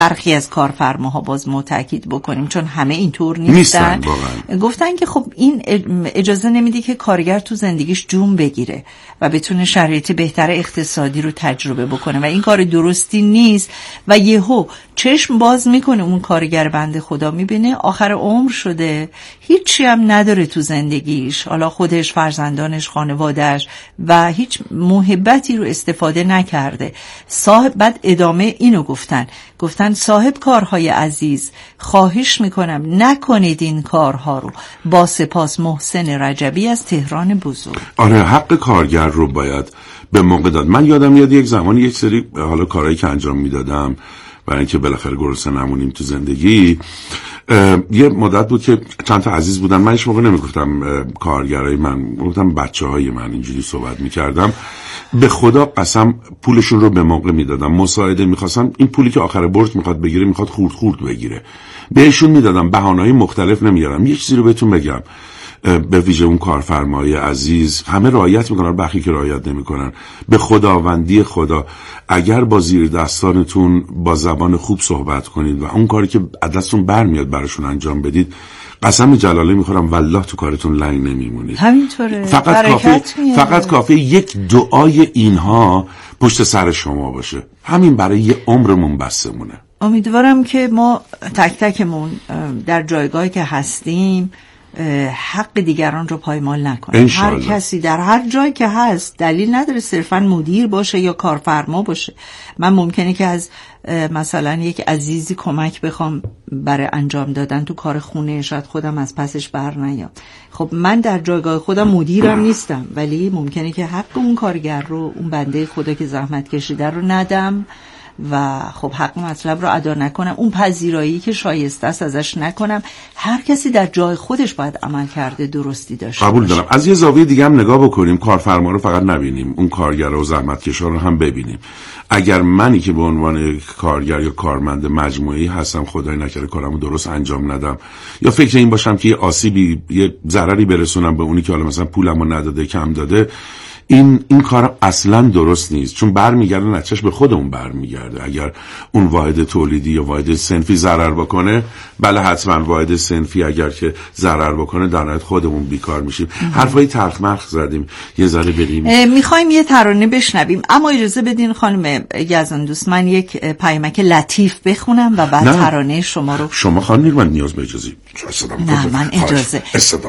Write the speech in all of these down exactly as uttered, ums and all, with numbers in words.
برخی از کارفرماها باز ما تاکید بکنیم، چون همه اینطور نیستن، نیستن گفتن که خب این اجازه نمیده که کارگر تو زندگیش جون بگیره و بتونه شرایط بهتر اقتصادی رو تجربه بکنه و این کار درستی نیست و یهو چشم باز میکنه اون کارگر بنده خدا، میبینه آخر عمر شده، هیچی هم نداره تو زندگیش، حالا خودش، فرزندانش، خانوادهش و هیچ محبتی رو استفاده نکرده. صاحب بعد ادامه اینو گفتن گفتن صاحب کارهای عزیز، خواهش میکنم نکنید این کارها رو. با سپاس، محسن رجبی از تهران بزرگ. آره، حق کارگر رو باید به موقع داد. من یادم میاد یک زمانی یک سری حالا کارهایی که انجام میدادم برای اینکه بالاخره گرسنه نمونیم تو زندگی، یه مدت بود که چند تا عزیز بودن، من هیچ موقع نمیگفتم کارگرای من، گفتم بچه‌های من، اینجوری صحبت میکردم. به خدا قسم پولشون رو به موقع میدادم، مساعده میخواستم، این پولی که آخر برج میخواد بگیره میخواد خورد خورد بگیره، بهشون میدادم، بهانه‌های مختلف نمیارم. یک چیزی رو بهتون بگم، به ویژه اون کارفرمای عزیز، همه رعایت میکنن، بخی که رعایت نمیکنن. به خداوندی خدا اگر با زیر دستانتون با زبان خوب صحبت کنید و اون کاری که دستتون برمیاد براشون انجام بدید، قسم جلاله میخورم والله تو کارتون لنگ نمیمونید. همینطوره. فقط کافی فقط کافی یک دعای اینها پشت سر شما باشه، همین برای یه عمرمون بسمونه. امیدوارم که ما تک تکمون در جایگاهی که هستیم حق دیگران رو پایمال نکنیم. هر کسی در هر جایی که هست، دلیل نداره صرفا مدیر باشه یا کارفرما باشه. من ممکنه که از مثلا یک عزیزی کمک بخوام برای انجام دادن تو کار خونه، شاید خودم از پسش بر نیام. خب من در جایگاه خودم مدیرم نیستم، ولی ممکنه که حق اون کارگر رو، اون بنده خدا که زحمت کشیده رو ندم و خب حق مطلب رو ادا نکنم، اون پذیرایی که شایسته است ازش نکنم. هر کسی در جای خودش باید عمل کرده درستی داشته. قبول دارم. از یه زاویه دیگه هم نگاه بکنیم، کارفرما رو فقط نبینیم، اون کارگر و زحمتکشا رو هم ببینیم. اگر منی که به عنوان کارگر یا کارمند مجموعی هستم، خدای نکرده کارمو درست انجام ندم یا فکر این باشم که یه آسیبی، یه ضرری برسونم به اونی که حالا مثلا پولمو نداده، کم داده، این این کار اصلا درست نیست، چون برمیگرده نتیجهش به خودمون برمیگرده. اگر اون واحد تولیدی یا واحد صنفی ضرر بکنه، بله حتما واحد صنفی اگر که ضرر بکنه، در نهایت خودمون بیکار میشیم. حرفای تلخ ملخ زدیم، یه ذره بریم میخوایم یه ترانه بشنویم، اما اجازه بدین خانم یزدان دوست من یک پیامک لطیف بخونم و بعد ترانه شما رو. شما خانم من نیاز به اجازه نه من اجازه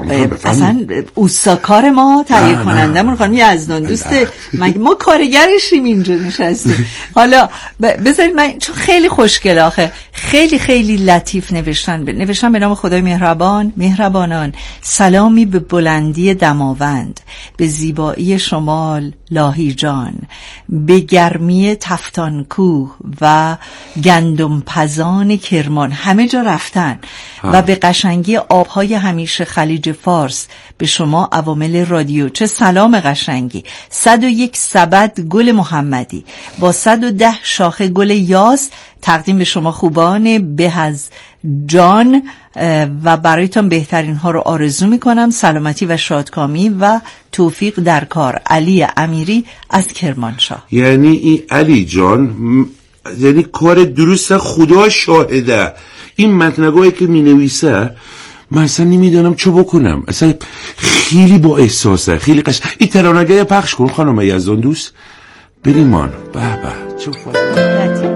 اصلا اوساکار ما تهیه کنندمون خانم یزدان دوسته، مگه ما کارگرشیم اینجا نشستیم. حالا بذارید من، چون خیلی خوشگل، آخه خیلی خیلی لطیف نوشتن نوشتن به نام خدای مهربان، مهربانان، سلامی به بلندی دماوند، به زیبایی شمال لاهیجان، به گرمی تفتان کوه و گندم پزان کرمان، همه جا رفتن ها. و به قشنگی آبهای همیشه خلیج فارس، به شما عوامل رادیو چه سلام قشنگی. صد و یک سبد گل محمدی با صد و ده شاخه گل یاس تقدیم به شما خوبان به از جان و برایتان بهترین ها رو آرزو میکنم. سلامتی و شادکامی و توفیق در کار. علی امیری از کرمانشاه. یعنی این علی جان، یعنی کار درست خدا شاهده. این متنگاهی که می نویسه من اصلا نمیدونم چه بکنم، اصلا خیلی با احساسه، خیلی قشنگ. این ترانه‌گاه پخش کن خانم یزدان دوست، بریم مان. به به چه خوب.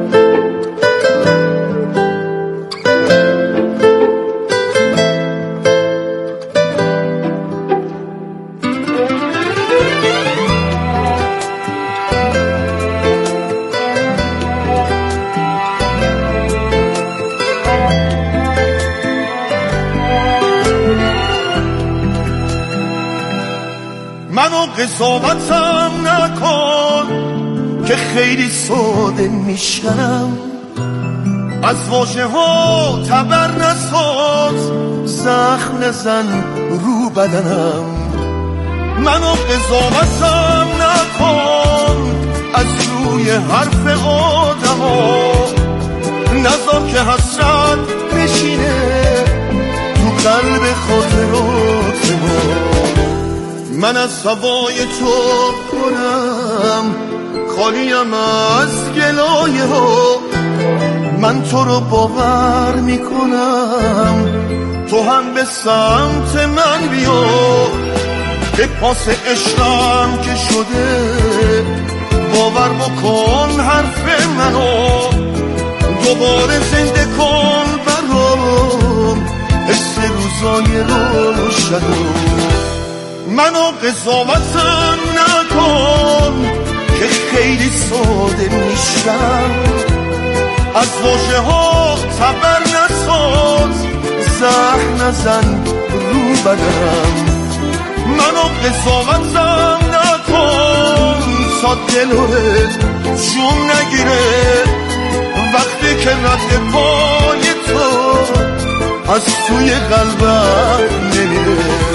قضاوتم نکن که خیلی ساده میشنم، از واژه ها تبر نساز، زخم نزن رو بدنم. منو قضاوتم نکن از روی حرف آدم ها، نذار که حسرت بشینه تو قلب خاطرات ما. من از هوای تو پرم، خالیم از گلایه ها، من تو رو باور میکنم، تو هم به سمت من بیا، به پاس عشقم که شده باور بکن حرف منو، دوباره زنده کن برام حس روزای روشنو. منو قضاوتم نکن که خیلی ساده میشم، از واژه ها تبر نساز، زهر نزن رو بدم. منو قضاوتم نکن تا دلت جون نگیره، وقتی که رد پای تو از توی قلبم نمیره.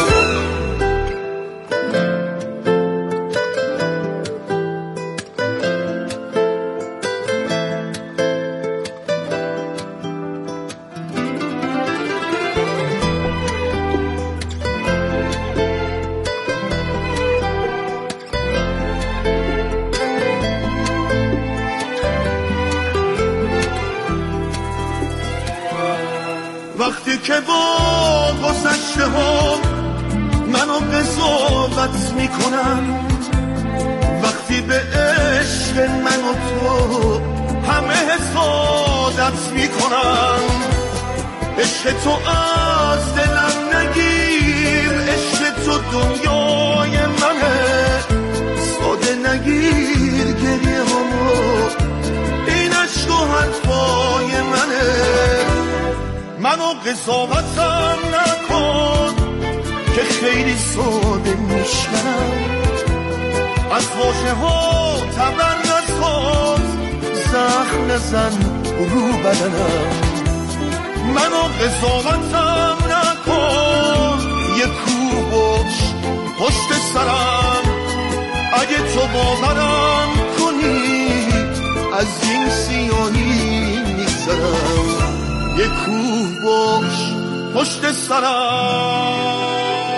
وقتی که با گذشته ها منو قضاوت میکنن، وقتی به عشق من و تو همه حسادت میکنن، عشق تو از دلم نگیر، عشق تو دنیای منه، ساده نگیر گریه همو، این عشق و حرفای منه. منو قضاوتم نکن که خیلی ساده میشم، از واژه ها تبر نساز، زخم نزن رو بدنم. منو قضاوتم نکن، یه کوه باش پشت سرم، اگه تو باورم کنی از این سیاهی میگذرم، یه کوه باش پشت سرم.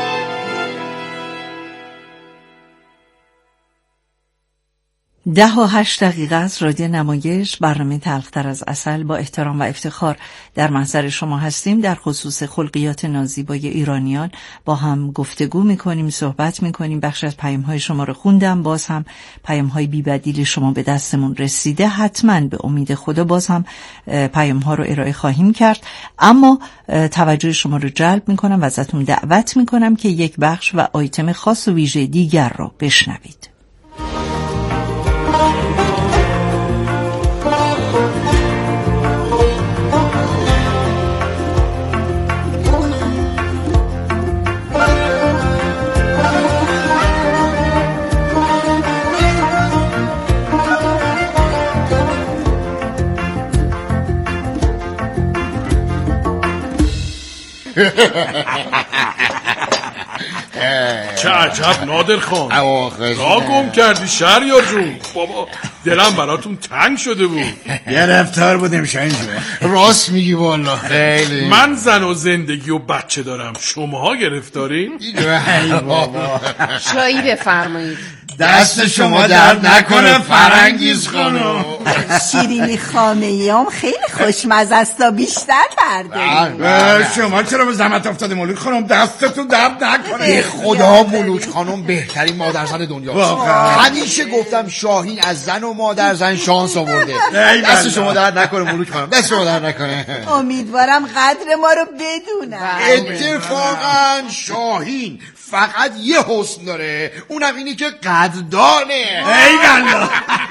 ده و هشت دقیقه از رادیو نمایش، برنامه تلختر از عسل. با احترام و افتخار در محضر شما هستیم. در خصوص خلقیات نازیبای ایرانیان با هم گفتگو میکنیم، صحبت میکنیم. بخش از پیام های شما رو خوندم، باز هم پیام های بی بدیل شما به دستمون رسیده. حتما به امید خدا باز هم پیام ها رو ارائه خواهیم کرد، اما توجه شما رو جلب میکنم و ازتون دعوت میکنم که یک بخش و آیتم خاص و ویژه دیگر رو بشنوید. چه عجب نادر خان، را گم کردی شهریار جون. بابا دلم براتون تنگ شده بود. گرفتار بودیم شاین جون. راست میگی والله. خیلی من زن و زندگی و بچه دارم، شماها گرفتارین؟ ای بابا چایی بفرمایید. دست شما درد نکنه فرنگیز خانم. شیرینی خامه‌ایام خیلی خوشمزه است تا بیشتر برداریم. شما چرا به زحمت افتاده مولود خانم؟ دستتون درد نکنه. به خدا مولود خانم بهترین مادر زن دنیاست. همیشه گفتم شاهین از زن و مادر زن شانس آورده. دست شما درد نکنه مولود خانم، دست شما درد نکنه. امیدوارم قدر ما رو بدونن. اتفاقا شاهین فقط یه حسن داره، اونم اینی که قدردانه. ای والله.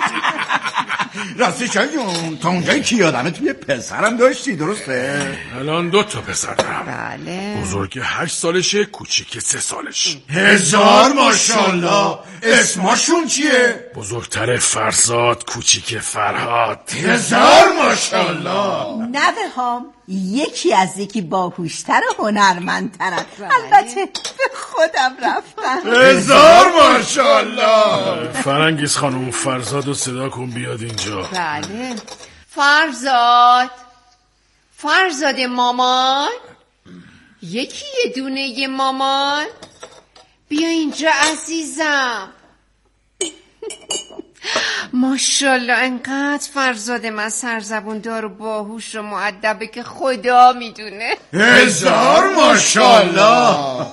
راستی شاید جون تا اونجایی که یادمه توی پسرم داشتی، درسته؟ الان دو تا پسر دارم. بله. بزرگ هشت سالشه، کوچیک سه سالش. هزار ماشاءالله. اسمشون چیه؟ بزرگتر فرزاد، کوچیک فرهاد. هزار ماشاءالله. نوه هم یکی از یکی باهوشتر و هنرمندترن. البته به خودم رفتم. هزار ماشاءالله. فرنگیز خانم فرزاد رو صدا کن بیاد اینجا. بله. فرزاد، فرزاد مامان، یکی یه دونه یه مامان، بیا اینجا عزیزم. ماشاءالله انقدر فرزاد من سرزبون دار و باهوش و مؤدبه که خدا میدونه. هزار ماشاءالله.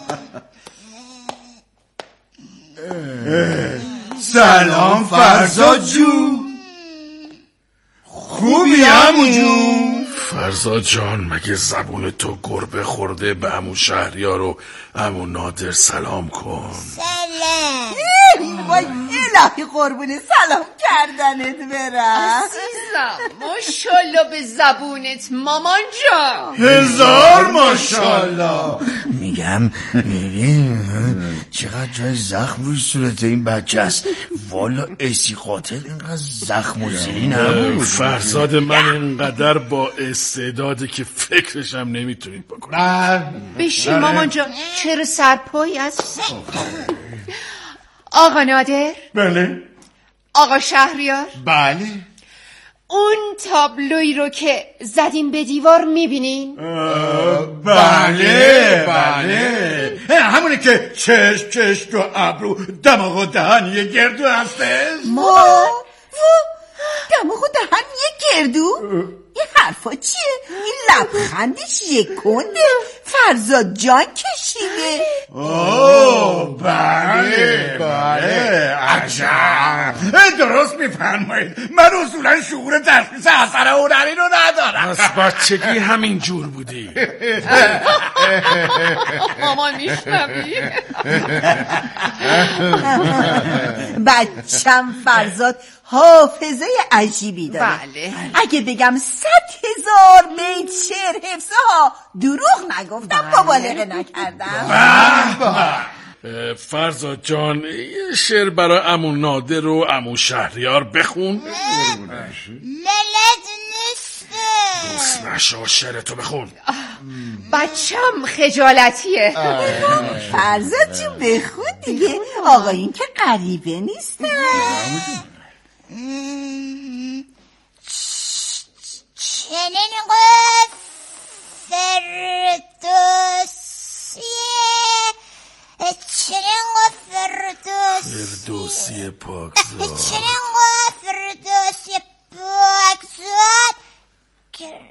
سلام فرزاد جون، خوبی عمو جون؟ فرزاد جان مگه زبون تو گربه خورده؟ به عمو شهریار و عمو نادر سلام کن. سلام. وای الهی قربون سلام کردنت برم عزیزم. ماشاءالله به زبونت مامان جان. هزار ماشاءالله. میگم ببین چقدر جای زخم روی صورت این بچه است. والا اسی قاتل اینقدر زخم و زیری نبود. فرزاد من اینقدر با استعداده که فکرشم نمیتونید بکنید. بشین مامان جان. چرا سرپایی هستی؟ آقا نادر؟ بله. آقا شهریار؟ بله. اون تابلوی رو که زدین به دیوار میبینین؟ بله بله، همونه که چشم چشم و ابرو دماغ و دهن یه گردو هسته. ما دماغ و دهن یه گردو؟ این حرفا چیه؟ این لبخندش یکونده. فرزاد جان کشیده. اوه بله بله، عجب. درست میفرمایید. من اصولا شعور تشخیص اثر هنری رو ندارم. از بچگی همین جور بودی. مامان میشنوی؟ بچم فرزاد حافظه عجیبی داره. بله. اگه بگم صد هزار بیت شعر حفظه ها دروغ نگفتم، مبالغه نکردم. فرزاد جان یه شعر برای عمو نادر و عمو شهریار بخون. للد نیسته. دوست نشو شعرتو بخون. بچم خجالتیه. فرزاد جون بخون دیگه. آقا این که غریبه نیست. چنین قفردوسیه، چنین قفردوسیه، فردوسی پاکزاد، چنین قفردوسی پاکزاد که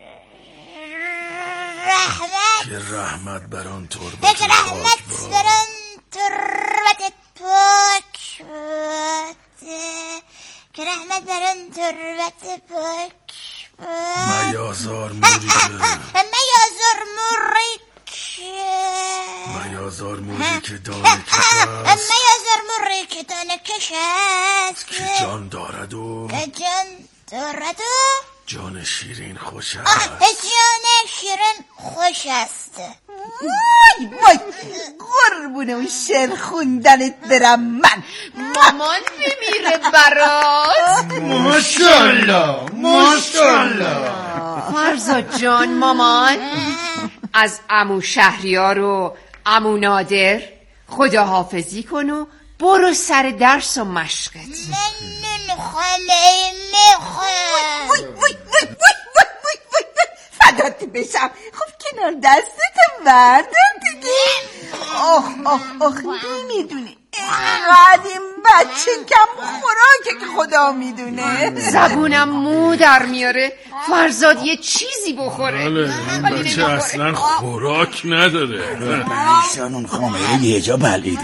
رحمت که رحمت بران تربت که رحمت بران تربت پاک باد، که رحمت بران تربت پاک میازار موری که میازار موری که میازار موری که دانه کش است، میازار موری که دانه کش است، که جان دارد و جان دارد و جان شیرین خوش است. جان شیرین خوش است. وای وای قربونه اون شعر خوندنت برم من. مامان بمیره برات. ماشاءالله ماشاءالله. فرزاد جان مامان از عمو شهریار و عمو نادر خداحافظی کن و برو سر درس و مشقت. من نمیخوام میخوام. وای وای وای وای وای وای فدات بشم. خب کنار دستت بردار دیگه. آخ آخ آخ نمیدونی اینقدر این بچه کم خوراکه که خدا میدونه. زبونم مو در میاره. فرزاد یه چیزی بخوره. بله این بچه اصلا خوراک نداره. پریشان اون خامه یه جا بلید.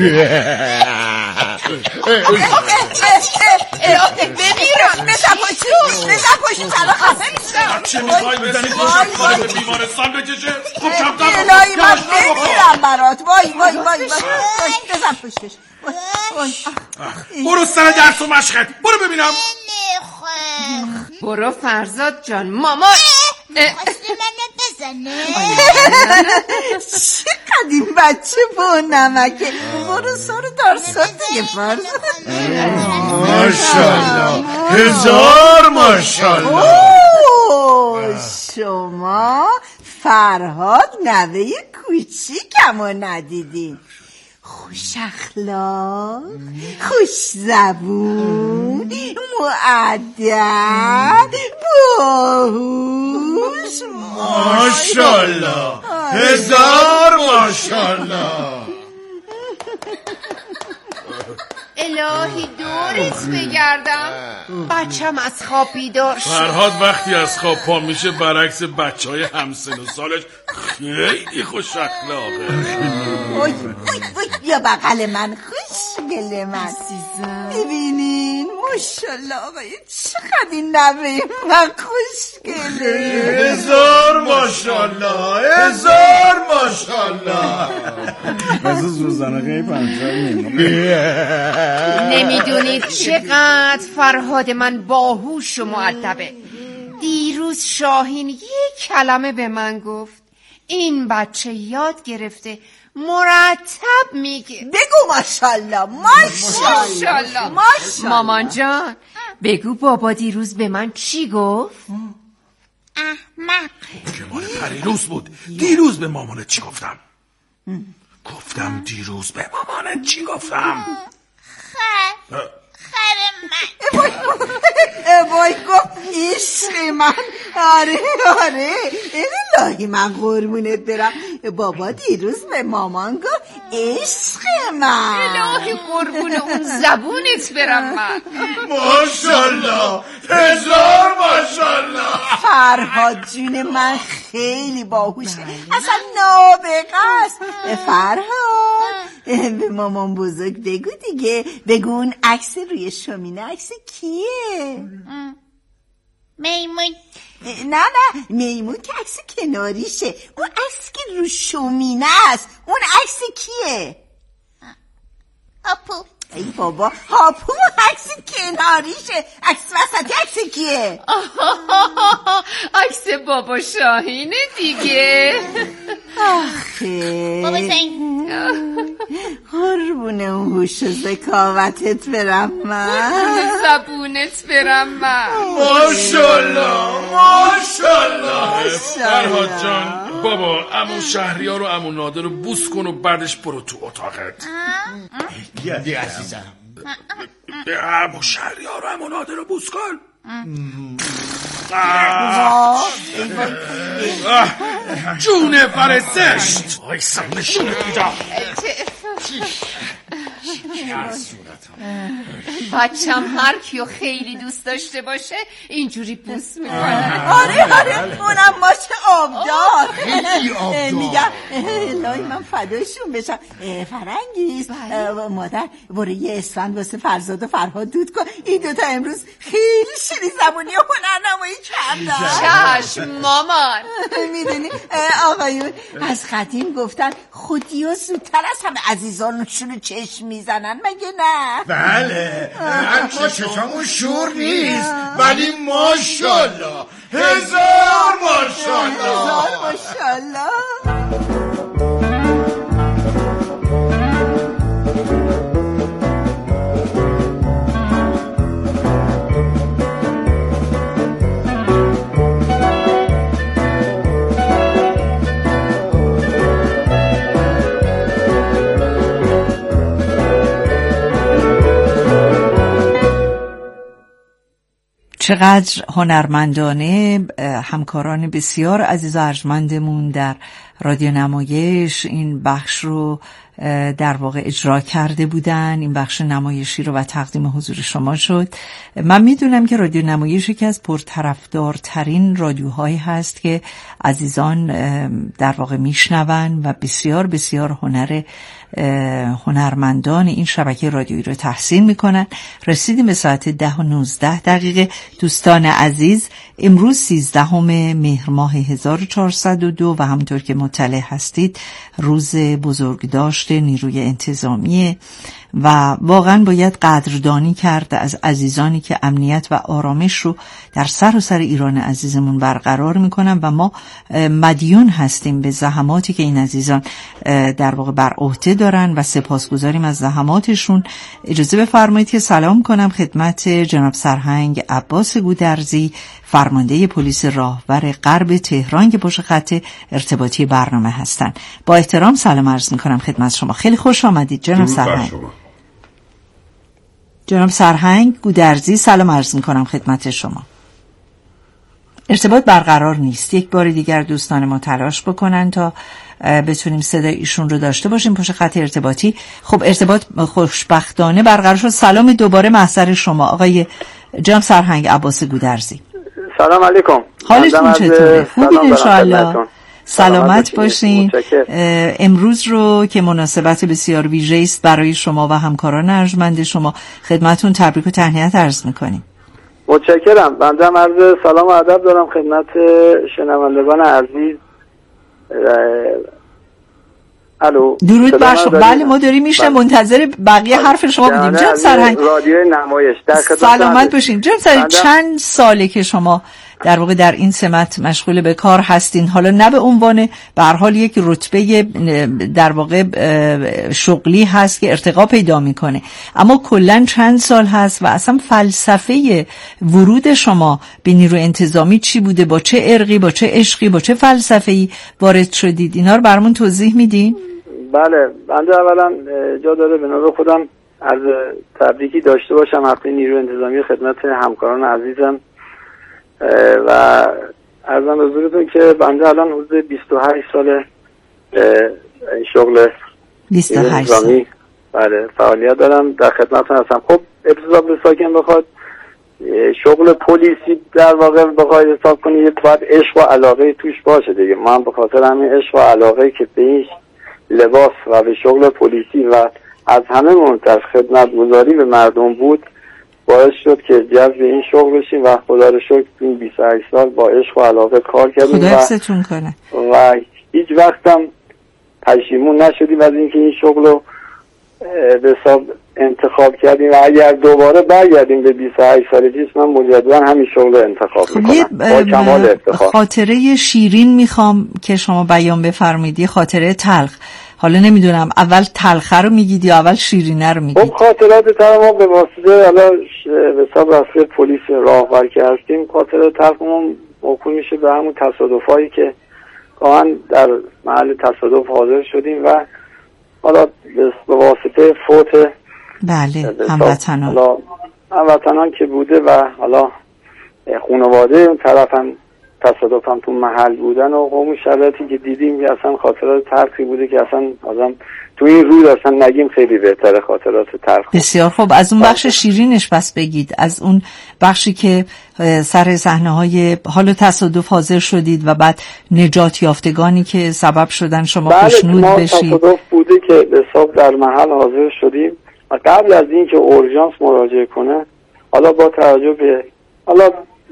بمیرم بزن پاشو بزن پاشو سرا خفه میشم. چه میخوای بزنی پاشو به بیمارستان بکشه؟ خب کمتر الهی من بمیرم برات. وای وای وای بزن پشتش. برو سر درس و مشقت. برو ببینم. نمیخوام. برو فرزاد جان مامان. خواستی منو بزنه. چقدر این بچه با نمکه. برو سر درسات دیگه فرزاد. ماشاءالله هزار ماشاءالله. شما فرهاد نوه کوچیکمو ندیدین. خوش اخلاق، خوش زبون، مؤدب، باهوش. ماشاءالله هزار ماشاءالله. الهی دورت بگردم. بچم از خواب بیدار شد. فرهاد وقتی از خواب پا میشه برعکس بچه های همسن و سالش خیلی خوش اخلاقه. اوی اوی اوی بیا بغل من خوشگل من. ببینین ماشالله آقای چقدر این نوه من خوشگله. هزار ماشالله هزار ماشالله. مثل سوزانه غیب نمیدونید چقدر فرهاد من باهوش و مؤدبه. دیروز شاهین یک کلمه به من گفت. این بچه یاد گرفته مرتب میگه. بگو ماشالله ماشالله ماشالله. مامان جان بگو بابا دیروز به من چی گفت؟ احمق. که مال پریروز بود. دیروز به مامانت چی گفتم؟ گفتم دیروز به مامانت چی گفتم؟ خر خر من. وای گفت عشق من. آره آره الهی من قربونت برم. بابا دیروز به مامان گفت عشق من. الهی قربون اون زبونت برم من. ماشالله هزار ماشالله. فرهاد جون من خیلی باهوشه اصلا نابغه است. فرهاد به مامان بزرگ بگو دیگه. بگو اون عکس روی شومینه عکس کیه؟ میمون. نه نه میمون که عکس کناریشه. اون عکس که رو شومینه است اون عکس کیه؟ هاپو. ای بابا هاپو عکس کناریشه. عکس وسطی عکس کیه؟ عکس بابا شاهینه دیگه. آخه بابا زین. قربون اون هوش و ذکاوتت برم من. زبونت برم من. ماشالله ماشالله. فرهاد جان بابا عمو شهریار و عمو نادر رو بوس کن و بعدش برو تو اتاقت. بیا بیا عزیزم. عمو شهریار و عمو نادر رو بوس کن. جونه فرزشت. وای سمشون بیدم. بچم هر کیو خیلی دوست داشته باشه اینجوری بوس میکنه. آره آره اونم ماچه آبدار. خیلی آبدار. میگم الهی من فدایشون بشم. فرنگیز مادر برو یه اسفند واسه فرزاد و فرهاد دود کن. این دوتا امروز خیلی شیری زبونی و هنرنمایی کردن. چشم مامان. میدونی آقایون از قدیم گفتن خودی و زودتر از همه عزیزانشون چشم میزنن مگه نه؟ بله ما چشمون شور نیست ولی ماشالله هزار ماشالله. هزار ماشالله. چقدر هنرمندانه همکاران بسیار عزیز و ارجمندمون در رادیو نمایش این بخش رو در واقع اجرا کرده بودن. این بخش نمایشی رو و تقدیم حضور شما شد. من میدونم که رادیو نمایش یکی از پرطرفدارترین رادیوهایی هست که عزیزان در واقع میشنون و بسیار بسیار هنر هنرمندان این شبکه رادیویی رو تحسین میکنن. رسیدیم به ساعت ده و نوزده دقیقه. دوستان عزیز امروز سیزدهم مهر ماه هزار و چهارصد و دو و همونطور که مطلع هستید روز بزرگداشت نیروی انتظامیه و واقعا باید قدردانی کرد از عزیزانی که امنیت و آرامش رو در سراسر ایران عزیزمون برقرار میکنن و ما مدیون هستیم به زحماتی که این عزیزان در واقع بر عهده دارن و سپاسگزاریم از زحماتشون. اجازه بفرمایید که سلام کنم خدمت جناب سرهنگ عباس گودرزی فرمانده پلیس راهور غرب تهران که پشت خط ارتباطی برنامه هستن. با احترام سلام عرض میکنم خدمت شما. خیلی خوش آمدید جناب سرهنگ. جناب سرهنگ گودرزی سلام عرض میکنم خدمت شما. ارتباط برقرار نیست. یک بار دیگر دوستان ما تلاش بکنن تا بتونیم صدای ایشون رو داشته باشیم پشت خط ارتباطی. خب ارتباط خوشبختانه برقرار شد. سلام دوباره محضر شما آقای جناب سرهنگ عباس گودرزی. سلام علیکم. حالتون چطوره؟ خوبین انشاءالله؟ سلامت باشین. امروز رو که مناسبت بسیار ویژه‌ای است برای شما و همکاران ارجمند شما، خدمتون تبریک و تهنیت عرض می‌کنیم. متشکرم. بنده هم عرض سلام و ادب دارم خدمت شنوندگان عزیز. الو، درود بر شما. بله ما داریم میشنم، منتظر بقیه حرف شما بودیم. جناب سرهنگ رادیو نمایش در سلامت باشین. جناب سرهنگ چند ساله که شما در واقع در این سمت مشغول به کار هستین؟ حالا نه به عنوان به هر حال یک رتبه در واقع شغلی هست که ارتقا پیدا میکنه، اما کلا چند سال هست و اصلا فلسفه ورود شما به نیروی انتظامی چی بوده؟ با چه ارقی، با چه عشقی، با چه فلسفه‌ای وارد شدید؟ اینا رو برامون توضیح میدین؟ بله، بنده اولا جا داره به نوبه خودم از تبریکی داشته باشم هفته نیروی انتظامی خدمت همکاران عزیزم و عرضم به حضورتون که بنده الان حدود بیست و هشت سال شغل بیست و هشت سال بله فعالیت دارم، در خدمتتون هستم. خب ابتدا به ساکن بخواد شغل پلیسی در واقع بخواید حساب کنید باید عشق و علاقه توش باشه دیگه. من به خاطر همین عشق و علاقه که به این لباس و به شغل پلیسی و از همه مهمتر خدمتگزاری به مردم بود باعث شد که جذب این شغل بشیم و خدا رو شکر این بیست و هشت سال با عشق و علاقه کار کردیم خدا حفظتون کنه و هیچ وقتم پشیمون نشدیم از اینکه این شغل رو به حساب انتخاب کردیم و اگر دوباره برگردیم به بیست و هشت سال پیش من مجددا همین شغل رو انتخاب میکنم با کمال افتخار. خاطره شیرین میخوام که شما بیان بفرمایید، خاطره تلخ. حالا نمیدونم اول تلخه رو میگید یا اول شیرینه رو میگید؟ خب خاطرات تلخ ما به واسطه حالا به حساب رسول پلیس راهبر که هستیم، خاطرات تلخمون موکول میشه به همون تصادفایی که گاهن در محل تصادف حاضر شدیم و حالا به واسطه فوت بله هموطنان حالا هموطنان که بوده و حالا خانواده اون طرف هم تصادف هم تو محل بودن و اون شرایطی که دیدیم که اصلا خاطرات تلخی بوده که اصلا آدم تو این روز اصلا نگیم خیلی بهتره خاطرات تلخ. بسیار خوب. از اون بخش شیرینش پس بگید، از اون بخشی که سر صحنه‌های حال تصادف حاضر شدید و بعد نجات یافتگانی که سبب شدن شما خوشنود بله بشید. ما تصادف بوده که به حساب در محل حاضر شدیم و قبل از این که اورژانس مراجعه کنه حالا با توجه به حالا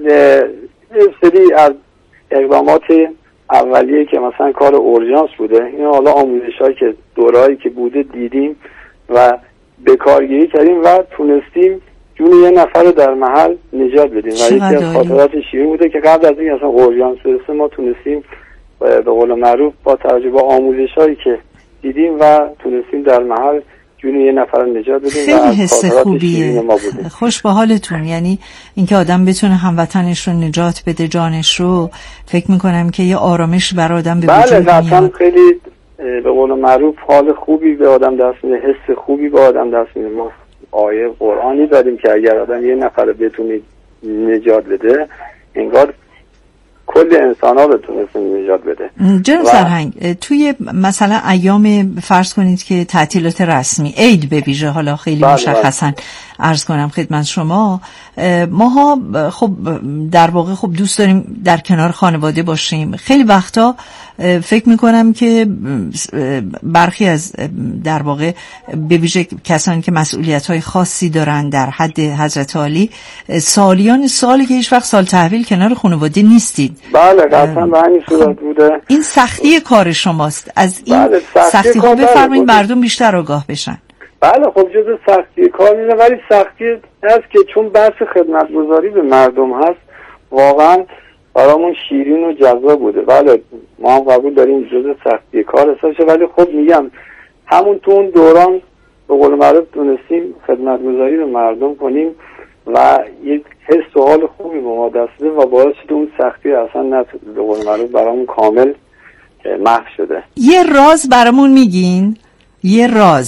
یه سری از اقدامات اولیه که مثلا کار اورژانس بوده، این حالا آموزش‌هایی که دورهایی که بوده دیدیم و به کارگیری کردیم و تونستیم جون یه نفر رو در محل نجات بدیم و یکی از خاطرات شیرین بوده که قبل از این اصلا اورژانس برسه ما تونستیم به قول معروف با توجه به آموزش‌هایی که دیدیم و تونستیم در محل جون یه نفر نجات بدیم. خیلی حس خوبیه، خوش به حالتون. یعنی اینکه آدم بتونه هموطنش رو نجات بده، جانش رو، فکر میکنم که یه آرامش برای آدم به وجود میاد. بله اصلا خیلی به قول معروف حال خوبی به آدم دست میده، حس خوبی به آدم دست میده. ما آیه قرآنی داریم که اگر آدم یه نفر رو بتونه نجات بده انگار کل انسان ها بتونست نجات بده. جناب سرهنگ توی مثلا ایام فرض کنید که تعطیلات رسمی عید به ویژه، حالا خیلی مشخصا عرض کنم خدمت شما، ماها خب در واقع خب دوست داریم در کنار خانواده باشیم. خیلی وقتا فکر میکنم که برخی از در واقع به ویژه کسانی که مسئولیت های خاصی دارن در حد حضرت عالی سالیان سالی که هیچ وقت سال تحویل کنار خانواده نیستید. بله قطعا به همین صورت بوده. این سختی کار شماست. از این بله سختی, سختی خوب بفرمایید مردم بیشتر آگاه بشن. بله خب جز سختی کار نیست، ولی سختی هست که چون بحث خدمتگزاری به مردم هست واقعا برامون شیرین و جذاب بوده. بله ما هم قبول داریم جز سختی کار حساب شه، ولی خب میگم همون تو اون دوران به قول معروف تونستیم خدمتگزاری به مردم کنیم و یک حس و حال خوبی به ما دست بده و باعث شده اون سختی اصلا نه به قول معروف برامون کامل محو شده. یه راز برامون میگین؟ یه راز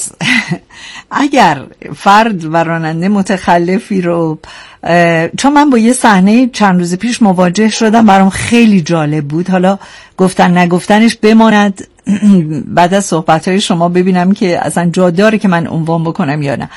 اگر فرد و راننده متخلفی رو، چون من با یه صحنه چند روز پیش مواجه شدم برام خیلی جالب بود، حالا گفتن نگفتنش بماند بعد از صحبت‌های شما ببینم که اصلا جا داره که من عنوان بکنم یا نه.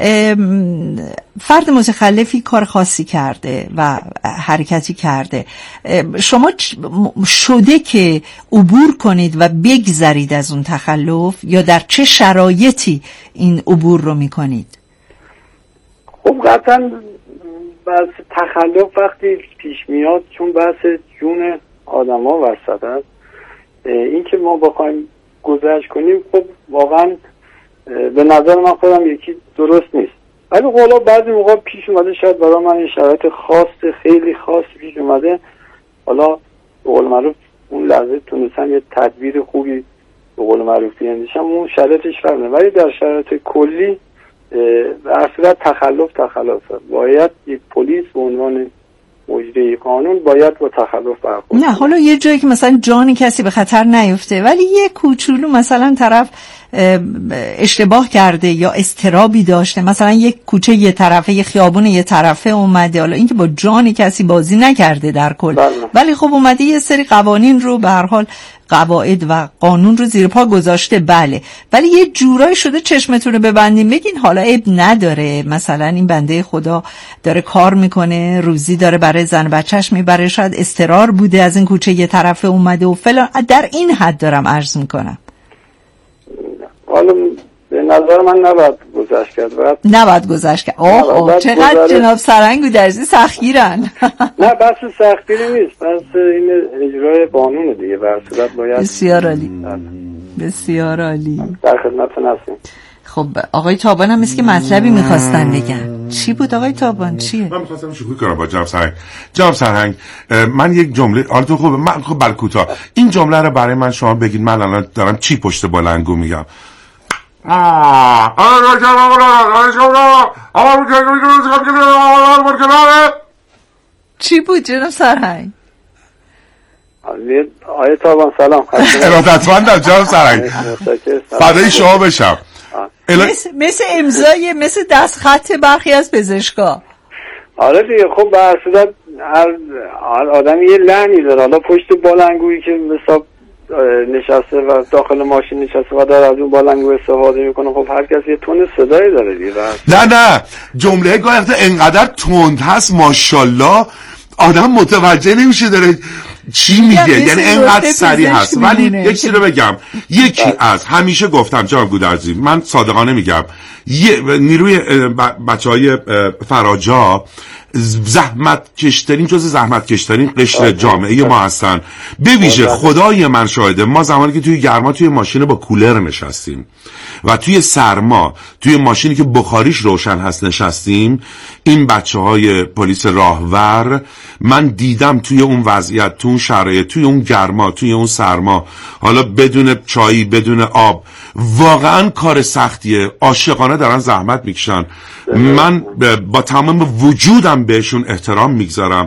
فرد متخلفی کار خاصی کرده و حرکتی کرده، شما شده که عبور کنید و بگذرید از اون تخلف، یا در چه شرایطی این عبور رو میکنید؟ خب قطعا بحث تخلف وقتی پیش میاد، چون بحث جون آدم ها وسط هست، این که ما بخوایم گذشت کنیم خب واقعا به نظر من خودم یکی درست نیست. ولی حالا بعضی موقع پیش اومده، شاید برای من این شرایط خاص خیلی خاص پیش اومده، حالا به قول معروف اون لحظه تونستم یه تدبیر خوبی به قول معروف بیاندیشم، اون شرایطش فرمه. ولی در شرایط کلی اصلا تخلف تخلف باید یک پلیس به عنوان مجری قانون باید با تخلف برخورد. نه حالا یه جایی که مثلا جان کسی به خطر نیفته، ولی یه کوچولو مثلا طرف اشتباه کرده یا اضطرابی داشته، مثلا یک کوچه یه طرفه، یه خیابون یه طرفه اومده، حالا اینکه با جان کسی بازی نکرده در کل، بله. ولی خب اومده یه سری قوانین رو به هر حال قواعد و قانون رو زیر پا گذاشته، بله، ولی یه جورایی شده چشمتون رو ببندیم بگین حالا عیب نداره، مثلا این بنده خدا داره کار میکنه، روزی داره برای زن بچهش میبره، شاید اضطرار بوده از این کوچه یه طرفه اومده و فلان، در این حد دارم عرض میکنم. حالا به نظر من نباید گذشت کرد، باید نباید گذشت کرد. اوه اوه چقدر گذاره... جناب سرهنگ و درزی سختگیرن. نه بس سختگیری نیست، بس این اجرای قانون دیگه، بر صورت باید. بسیار عالی، بسیار عالی، در خدمتتون هستیم. خب آقای تابان هم مثل که مطلبی میخواستن بگن. چی بود آقای تابان؟ چیه؟ من میخواستم شوخی کنم با جناب سرهنگ. جناب سرهنگ من یک جمله، حالتون خوبه؟ من خب بر کوتاه این جمله رو برای من شما بگید، من الان دارم چی پشت بلنگو میگم. چی بود جناب سرهنگ؟ آقای تابان سلام. ارادتمندم جناب سرهنگ، فدای شما بشم. مثل, مثل امضای مثل دست خط برخی از پزشکا. آره دیگه، خب به هر صورت هر آدم یه لعنی داره، حالا پشت بالنگویی که مثلا نشسته و داخل ماشین نشسته و داره از اون بالنگو استفاده میکنه، خب هر کسی یه تون صدایی داره دیگه. نه نه جمله گاهی انقدر تند هست ماشاءالله آدم متوجه نمیشه داره چی میگه، یعنی اینقدر سریع هست. ولی یک چیز رو بگم، یکی از همیشه گفتم جناب گودرزی، من صادقانه میگم، نیروی بچه های فراجا زحمت کشترین جز زحمت کشترین قشر جامعه ما هستن. به ویژه خدای من شاهده، ما زمانی که توی گرما توی ماشین با کولر نشستیم و توی سرما توی ماشینی که بخاریش روشن هست نشستیم، این بچه های پلیس راهور من دیدم توی اون وضعیت، توی اون شرایط، توی اون گرما، توی اون سرما، حالا بدون چایی بدون آب، واقعا کار سختیه، عاشقانه دارن زحمت میکشن. من با تمام وجودم بهشون احترام میگذارم،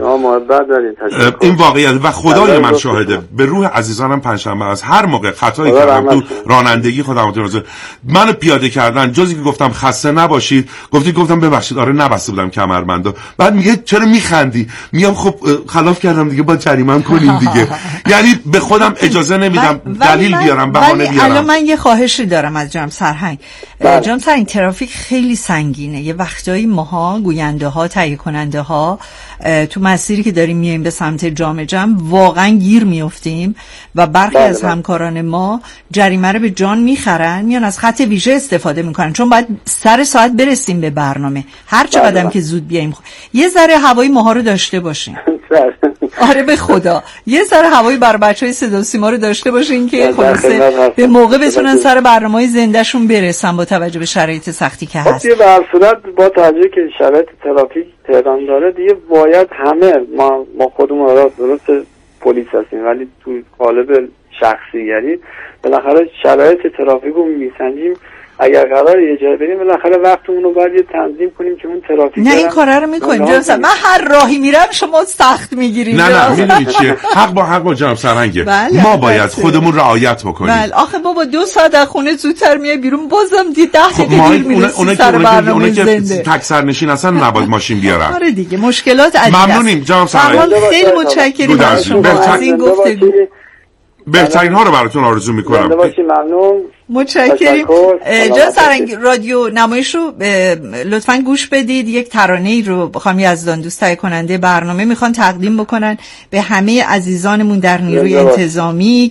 این واقعیت و خدای من شاهده. به روح عزیزانم پنجشنبه از هر موقع خطایی کردم تو رانندگی خودم منو پیاده کردن، جزی که گفتم خسته نباشید گفتید، گفتم ببخشید آره نبسته بودم کمربندو، بعد میگه چرا میخندی؟ میگم خب خلاف کردم دیگه، با جریمه کنیم دیگه. یعنی به خودم اجازه نمیدم دلیل بیارم، بهانه بیارم. الان من یه خواهشی دارم از جناب سرهنگ. جناب سرهنگ ترافیک خیلی سنگینه، یه وقتایی ماها گوینده ها تهیه کننده ها تو مسیری که داریم میایم به سمت جام جم واقعا گیر میافتیم و برخی از همکاران ما جریمه رو به جان میخرن، میان از خط ویژه استفاده میکنن، چون باید سر ساعت برسیم به برنامه، هر چقدرم که زود بیایم. یه ذره هوای ماها رو داشته باشیم. آره به خدا یه ذره هوایی بر بچهای صدا و سیما رو داشته باشین که خلاصه به موقع بتونن سر برنامه‌های زندهشون برسن با توجه به شرایط سختی که هست. خب به هر صورت با توجه که شرایط ترافیک تهران داره دیگه باید همه ما ما خودمون را درست پلیس هستیم ولی تو قالب شخصیگری بالاخره شرایط ترافیک رو میسنجیم اگر قرار یه جای بریم بالاخره وقتمون رو باید یه تنظیم کنیم که اون ترافیک نه این کارا رو میکنیم جناب سرهنگ. من هر راهی میرم شما سخت میگیرید. نه نه میدونی چیه حق با حق با جناب سرهنگه. بله ما باید خودمون رعایت بکنیم. بله آخه بابا دو ساعت از خونه زودتر میای بیرون بازم دی ده دقیقه دیر میرسی سر برنامه زنده. تک سرنشین اصلا نباید ماشین بیارن. آره دیگه مشکلات عجیبه. ممنونیم جناب سرهنگ. خیلی متشکرم از شما از این گفتگو. بهترین ها رو براتون آرزو میکنم. ممنون. متشکرم. جناب سرهنگ رادیو نمایش رو لطفاً گوش بدید. یک ترانه‌ای رو خانم یزدان دوست تهیه کننده برنامه میخوان تقدیم بکنن به همه عزیزانمون در نیروی انتظامی